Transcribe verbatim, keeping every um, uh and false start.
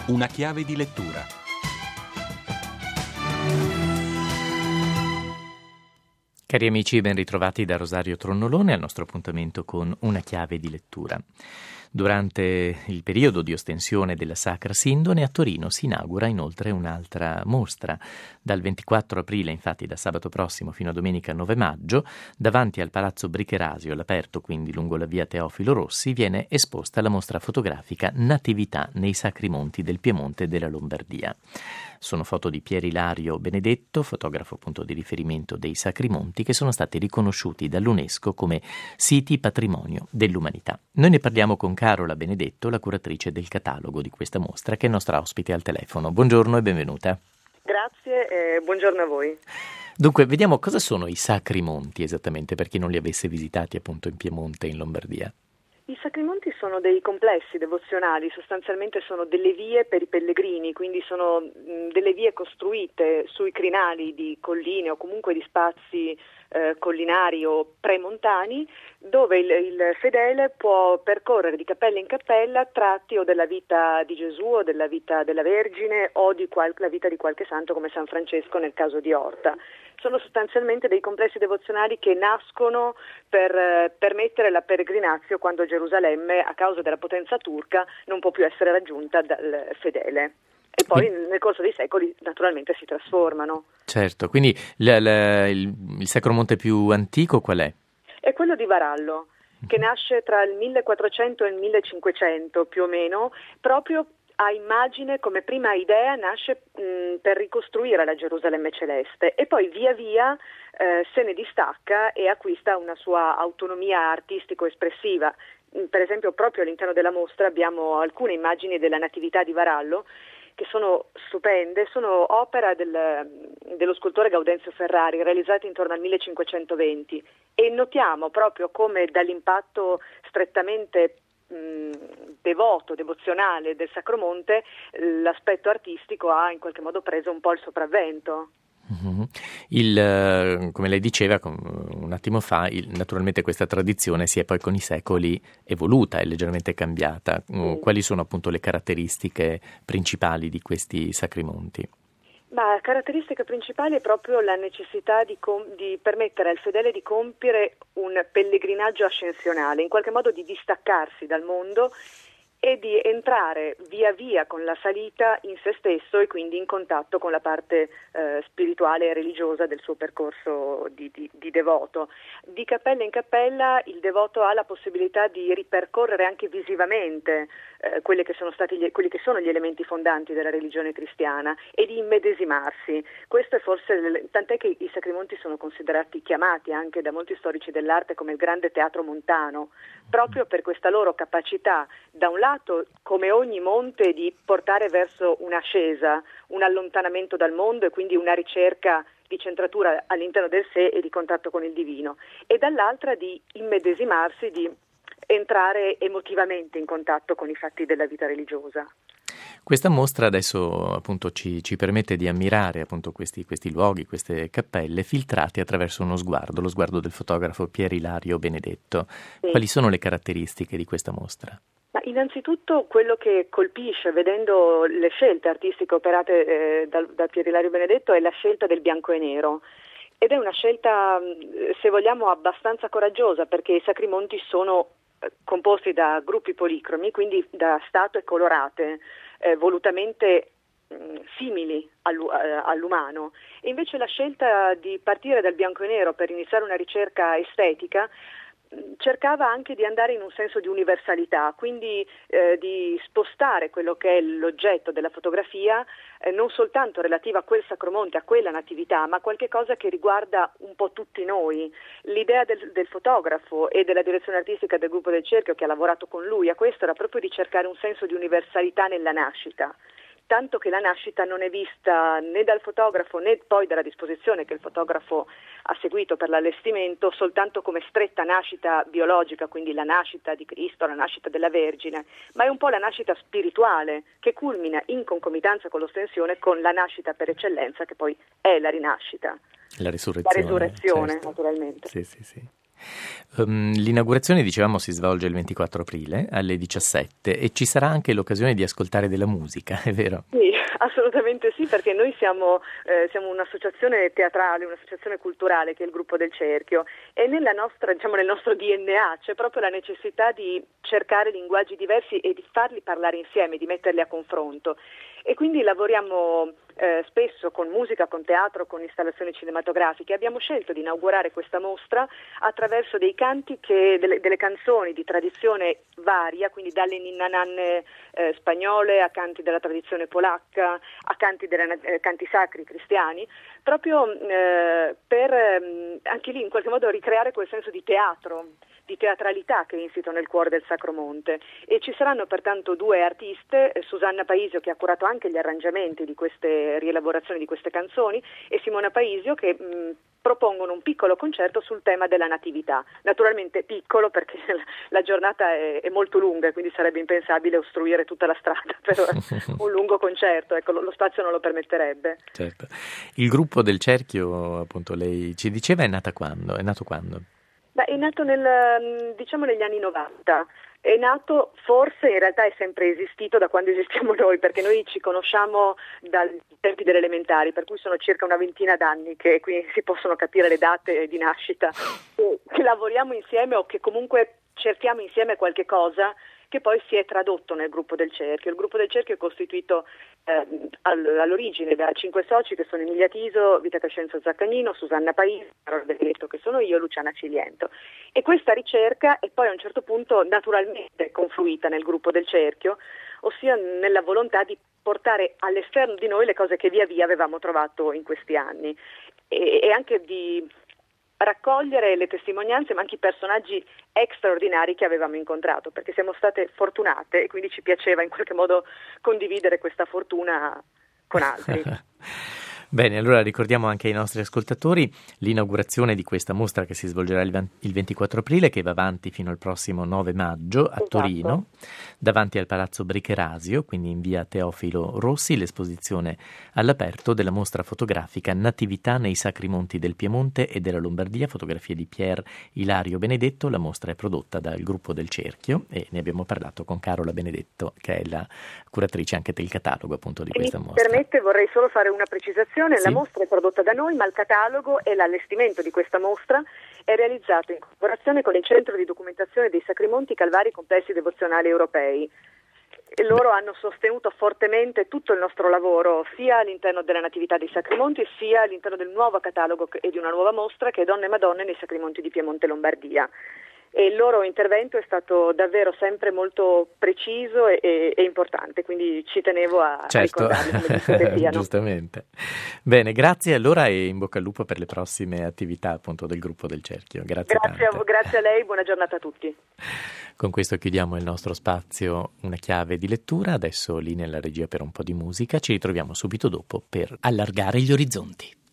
Una chiave di lettura. Cari amici, ben ritrovati da Rosario Tronnolone al nostro appuntamento con Una chiave di lettura. Durante il periodo di ostensione della Sacra Sindone a Torino si inaugura inoltre un'altra mostra. Dal ventiquattro aprile, infatti da sabato prossimo fino a domenica nove maggio, davanti al Palazzo Bricherasio, all'aperto quindi lungo la via Teofilo Rossi, viene esposta la mostra fotografica Natività nei Sacri Monti del Piemonte e della Lombardia. Sono foto di Pier Ilario Benedetto, fotografo appunto di riferimento dei Sacri Monti, che sono stati riconosciuti dall'UNESCO come siti patrimonio dell'umanità. Noi ne parliamo con Carola Benedetto, la curatrice del catalogo di questa mostra, che è nostra ospite al telefono. Buongiorno e benvenuta. Grazie e buongiorno a voi. Dunque, vediamo cosa sono i Sacri Monti esattamente, per chi non li avesse visitati appunto in Piemonte e in Lombardia. I Sacri Monti sono dei complessi devozionali, sostanzialmente sono delle vie per i pellegrini, quindi sono mh, delle vie costruite sui crinali di colline o comunque di spazi eh, collinari o premontani, dove il, il fedele può percorrere di cappella in cappella tratti o della vita di Gesù o della vita della Vergine o di qual- la vita di qualche santo come San Francesco nel caso di Orta. Sono sostanzialmente dei complessi devozionali che nascono per eh, permettere la peregrinazio quando Gerusalemme, a causa della potenza turca, non può più essere raggiunta dal fedele. E poi nel corso dei secoli naturalmente si trasformano. Certo, quindi l- l- il, il Sacro Monte più antico qual è? È quello di Varallo, che nasce tra il millequattrocento e il millecinquecento più o meno, proprio a immagine, come prima idea, nasce mh, per ricostruire la Gerusalemme celeste e poi via via eh, se ne distacca e acquista una sua autonomia artistico-espressiva. Per esempio, proprio all'interno della mostra abbiamo alcune immagini della Natività di Varallo che sono stupende, sono opera del, dello scultore Gaudenzio Ferrari, realizzate intorno al millecinquecentoventi, e notiamo proprio come dall'impatto strettamente mh, devoto, devozionale del Sacromonte, l'aspetto artistico ha in qualche modo preso un po' il sopravvento. Mm-hmm. Il, come lei diceva un attimo fa, il, naturalmente questa tradizione si è poi con i secoli evoluta e leggermente cambiata. Mm. Quali sono appunto le caratteristiche principali di questi Sacri Monti? Ma caratteristica principale è proprio la necessità di, com- di permettere al fedele di compiere un pellegrinaggio ascensionale, in qualche modo di distaccarsi dal mondo e di entrare via via con la salita in se stesso e quindi in contatto con la parte eh, spirituale e religiosa del suo percorso di, di, di devoto. Di cappella in cappella il devoto ha la possibilità di ripercorrere anche visivamente eh, quelli che sono stati gli, quelli che sono gli elementi fondanti della religione cristiana e di immedesimarsi. Questo è forse, tant'è che i Sacri Monti sono considerati, chiamati anche da molti storici dell'arte come il grande teatro montano, proprio per questa loro capacità, da un lato, come ogni monte, di portare verso un'ascesa, un allontanamento dal mondo e quindi una ricerca di centratura all'interno del sé e di contatto con il divino, e dall'altra di immedesimarsi, di entrare emotivamente in contatto con i fatti della vita religiosa. Questa mostra adesso appunto ci, ci permette di ammirare appunto questi, questi luoghi, queste cappelle filtrati attraverso uno sguardo, lo sguardo del fotografo Pier Ilario Benedetto. Sì. Quali sono le caratteristiche di questa mostra? Ma innanzitutto quello che colpisce vedendo le scelte artistiche operate eh, da, da Pier Ilario Benedetto è la scelta del bianco e nero. Ed è una scelta, se vogliamo, abbastanza coraggiosa, perché i Sacri Monti sono composti da gruppi policromi, quindi da statue colorate, eh, volutamente mh, simili all'u- all'umano. E invece la scelta di partire dal bianco e nero per iniziare una ricerca estetica cercava anche di andare in un senso di universalità, quindi eh, di spostare quello che è l'oggetto della fotografia eh, non soltanto relativa a quel Sacromonte, a quella natività, ma qualche cosa che riguarda un po' tutti noi. L'idea del, del fotografo e della direzione artistica del gruppo del Cerchio, che ha lavorato con lui a questo, era proprio di cercare un senso di universalità nella nascita. Tanto che la nascita non è vista né dal fotografo né poi dalla disposizione che il fotografo ha seguito per l'allestimento soltanto come stretta nascita biologica, quindi la nascita di Cristo, la nascita della Vergine, ma è un po' la nascita spirituale che culmina in concomitanza con l'ostensione con la nascita per eccellenza, che poi è la rinascita. La risurrezione. La risurrezione, certo. naturalmente. Sì, sì, sì. Um, l'inaugurazione, dicevamo, si svolge il ventiquattro aprile alle diciassette e ci sarà anche l'occasione di ascoltare della musica, è vero? Sì, assolutamente sì, perché noi siamo, eh, siamo un'associazione teatrale, un'associazione culturale che è il Gruppo del Cerchio, e nella nostra, diciamo, nel nostro D N A c'è proprio la necessità di cercare linguaggi diversi e di farli parlare insieme, di metterli a confronto. E quindi lavoriamo eh, spesso con musica, con teatro, con installazioni cinematografiche. Abbiamo scelto di inaugurare questa mostra attraverso dei canti, che, delle, delle canzoni di tradizione varia, quindi dalle ninna nanne eh, spagnole a canti della tradizione polacca, a canti, delle, eh, canti sacri cristiani, proprio eh, per eh, anche lì in qualche modo ricreare quel senso di teatro, di teatralità che è insito nel cuore del Sacro Monte. E ci saranno pertanto due artiste, Susanna Paisio, che ha curato anche gli arrangiamenti di queste rielaborazioni di queste canzoni, e Simona Paisio, che mh, propongono un piccolo concerto sul tema della natività. Naturalmente piccolo, perché la giornata è, è molto lunga e quindi sarebbe impensabile ostruire tutta la strada per un lungo concerto, ecco, lo, lo spazio non lo permetterebbe. Certo. Il Gruppo del Cerchio, appunto, lei ci diceva, è nata quando? È nato quando? Beh, è nato nel, diciamo negli anni novanta, è nato, forse in realtà è sempre esistito da quando esistiamo noi, perché noi ci conosciamo dai tempi delle elementari, per cui sono circa una ventina d'anni che qui si possono capire le date di nascita, che lavoriamo insieme o che comunque cerchiamo insieme qualche cosa che poi si è tradotto nel Gruppo del Cerchio. Il Gruppo del Cerchio è costituito eh, all'origine da cinque soci, che sono Emilia Tiso, Vita Cascenzo Zaccagnino, Susanna Paisi, Carola Benedetto, che sono io, Luciana Ciliento. E questa ricerca è poi a un certo punto naturalmente confluita nel Gruppo del Cerchio, ossia nella volontà di portare all'esterno di noi le cose che via via avevamo trovato in questi anni, e, e anche di raccogliere le testimonianze, ma anche i personaggi straordinari che avevamo incontrato, perché siamo state fortunate e quindi ci piaceva in qualche modo condividere questa fortuna con altri. Bene, allora ricordiamo anche ai nostri ascoltatori l'inaugurazione di questa mostra che si svolgerà il ventiquattro aprile, che va avanti fino al prossimo nove maggio a Esatto. Torino, davanti al Palazzo Bricherasio, quindi in via Teofilo Rossi, l'esposizione all'aperto della mostra fotografica Natività nei Sacri Monti del Piemonte e della Lombardia, fotografie di Pier Ilario Benedetto. La mostra è prodotta dal Gruppo del Cerchio e ne abbiamo parlato con Carola Benedetto, che è la curatrice anche del catalogo, appunto, di e questa mi mostra. Permette, vorrei solo fare una precisazione. Sì. La mostra è prodotta da noi, ma il catalogo e l'allestimento di questa mostra è realizzato in collaborazione con il Centro di Documentazione dei Sacri Monti Calvari Complessi Devozionali Europei. E loro hanno sostenuto fortemente tutto il nostro lavoro, sia all'interno della Natività dei Sacri Monti, sia all'interno del nuovo catalogo e di una nuova mostra che è Donne e Madonne nei Sacri Monti di Piemonte e Lombardia. E il loro intervento è stato davvero sempre molto preciso e, e, e importante, quindi ci tenevo a, certo. a ricordarli come siano. Giustamente. Bene, grazie allora e in bocca al lupo per le prossime attività, appunto, del Gruppo del Cerchio. Grazie, grazie tante. a, grazie a lei, buona giornata a tutti. Con questo chiudiamo il nostro spazio Una chiave di lettura. Adesso lì nella regia per un po' di musica, ci ritroviamo subito dopo per allargare gli orizzonti.